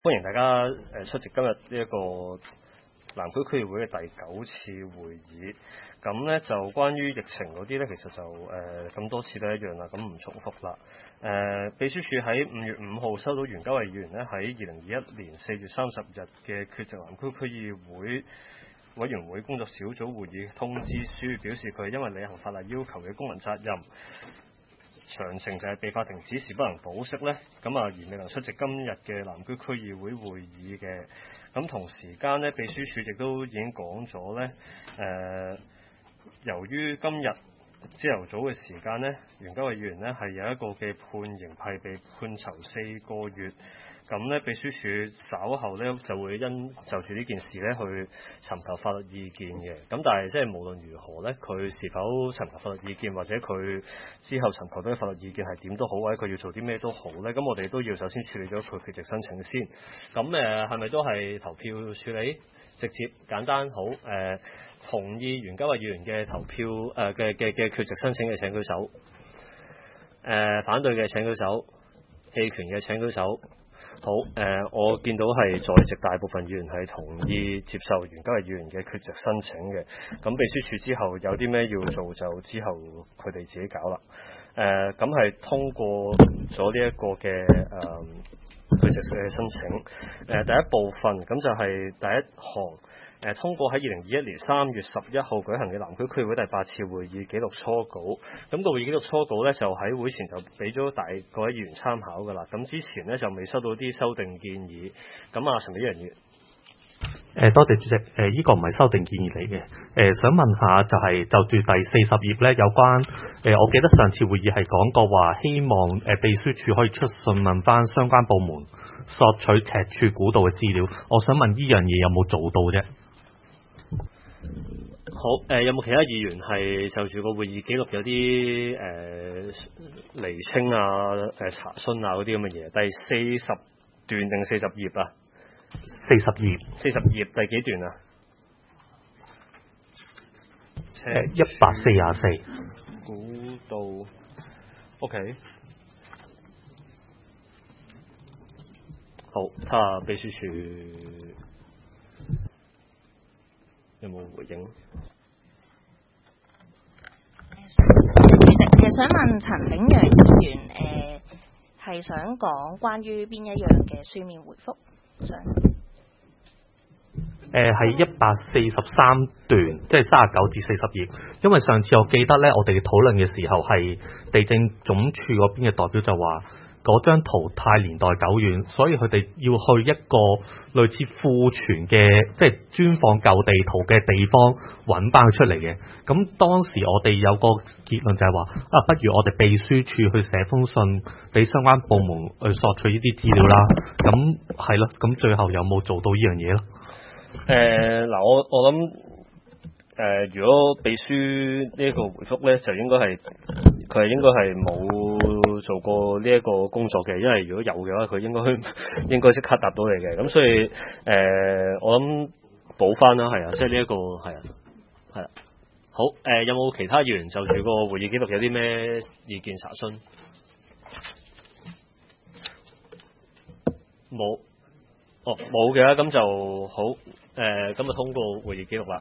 歡迎大家出席今日呢一個南區區議會嘅第9次會議。咁呢就關於疫情嗰啲呢，其實就咁多次都一樣啦，咁唔重複啦。秘書處喺5月5號收到袁嘉蔚議員呢喺2021年4月30日嘅缺席南區區議會委員會工作小組會議通知書，表示佢係因為履行法例要求嘅公民責任。詳情就係被法庭指示不能保釋呢，咁而未能出席今日嘅南區區議會會議嘅。咁同時間呢，秘書處亦都已經講咗呢，由於今日朝頭早嘅時間呢，袁嘉蔚議員呢係有一個嘅判刑，係被判囚4個月。咁呢，秘書處稍後呢就會因就住呢件事呢去尋求法律意見嘅。咁但係即係無論如何呢，佢是否尋求法律意見，或者佢之後尋求到嘅法律意見係點都好，或者佢要做啲咩都好呢，咁我哋都要首先處理咗佢缺席申請先。咁係咪都係投票處理？直接簡單好。同意袁嘉蔚議員嘅投票嘅缺席申請嘅請舉手。反對嘅請舉手。棄權嘅請舉手。好，我見到係在席大部分議員係同意接受袁嘉蔚議員嘅缺席申請嘅。咁秘書處之後有啲咩要做，就之後佢哋自己搞啦。咁係通過咗呢一個嘅缺席嘅申請。第一部分咁就係第一項。通過喺2021年3月11號舉行嘅南區區議會第8次會議紀錄初稿。咁個會議紀錄初稿呢，就喺會前就俾咗各位議員參考㗎啦。咁之前呢，就未收到啲修訂建議。咁陳美儀議員， 多謝主席。呢個唔係修訂建議嚟嘅。想問下就係就住第40頁呢，有關我記得上次會議係講過話，希望秘書處可以出信問翻相關部門索取赤柱古道嘅資料。我想問呢樣嘢有冇做到啫？ 好，有冇其他議員係就住個會議記錄有啲釐清啊、查詢啊嗰啲咁嘅嘢？第40段定40頁啊 ？40頁。 40頁第幾段啊 ？144。 古道 ，OK。好，睇下秘書處有冇回應？ 想問陳炳陽議員係想講關於邊一樣嘅書面回覆？ 係143段，即係39至40頁。因為上次我記得呢，我哋討論嘅時候係地政總署嗰邊嘅代表就話，嗰張圖太年代久遠，所以佢哋要去一個類似庫存嘅，即係專放舊地圖嘅地方揾翻佢出嚟嘅。咁當時我哋有個結論就係話，不如我哋秘書處去寫封信俾相關部門去索取呢啲資料啦。咁係咯，咁最後有冇做到呢樣嘢咯？ 我諗如果秘書呢一個回覆咧，就應該係佢應該係冇做過呢一個工作嘅，因為如果有嘅話，佢應該即刻答到你嘅。咁所以我諗補翻啦，係啊，即係呢一個係啊。好，有冇其他議員就住個會議記錄有啲咩意見查詢？冇。冇嘅，咁就好。咁就通過會議記錄啦。